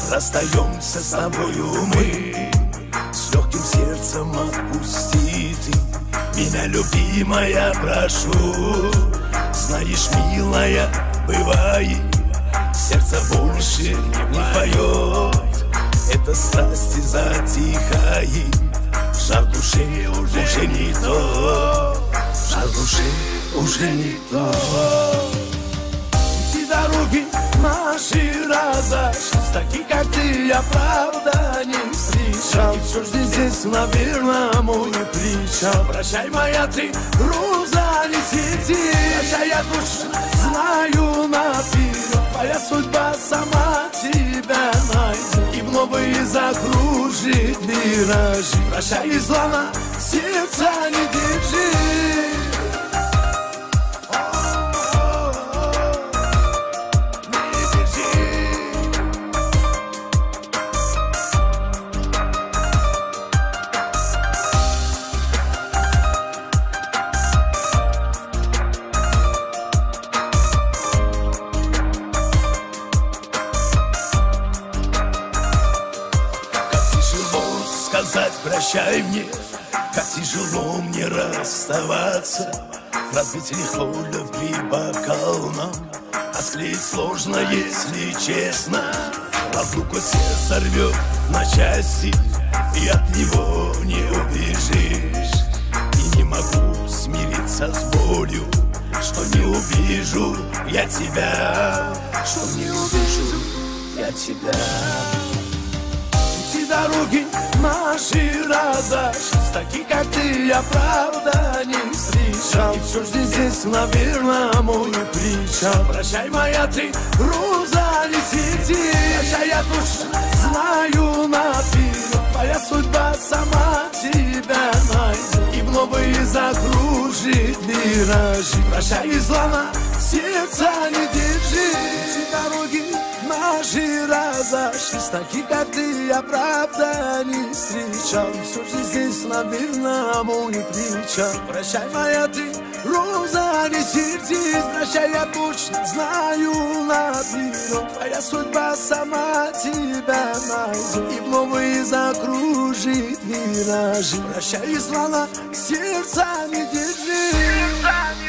расстаемся с тобою мы. С легким сердцем отпусти ты меня, любимая, прошу. Знаешь, милая, бывает, сердце больше не поет. Эта страсть затихает, жар души уже не то, жар души уже не то. Эти дороги наши разошлись, такие, как ты, я правда не встречал. И все жди здесь, наверное, мой причал. Прощай, моя ты, роза, не сиди. Прощай, я точно знаю наперед, твоя судьба сама тебя найдет и в новые закружит виражи. Прощай, и зла на сердце не держи. Сказать прощай мне, как тяжело мне расставаться. Разбить легко любви бокал нам, а склеить сложно, если честно. Разлука сердце рвет на части, и от него не убежишь. И не могу смириться с болью, что не увижу я тебя, что не увижу я тебя. Дороги наши разошлись, такие, как ты, я правда не встречал. И все жди здесь, наверное, мой причал. Прощай, моя ты, роза, не сиди. Прощай, я точно знаю наперед, твоя судьба сама тебя найдет и в новые закружит виражи. Прощай, и зла на сердце не держи. Эти дороги наши разошлись, такие, как ты, я правда не встречал. Все же здесь, наверное, мой причал. Прощай, моя ты, роза, не сердись. Прощай, я точно знаю наперед, твоя судьба сама тебя найдет и в новые закружит виражи. Прощай, и зла на сердце не держи.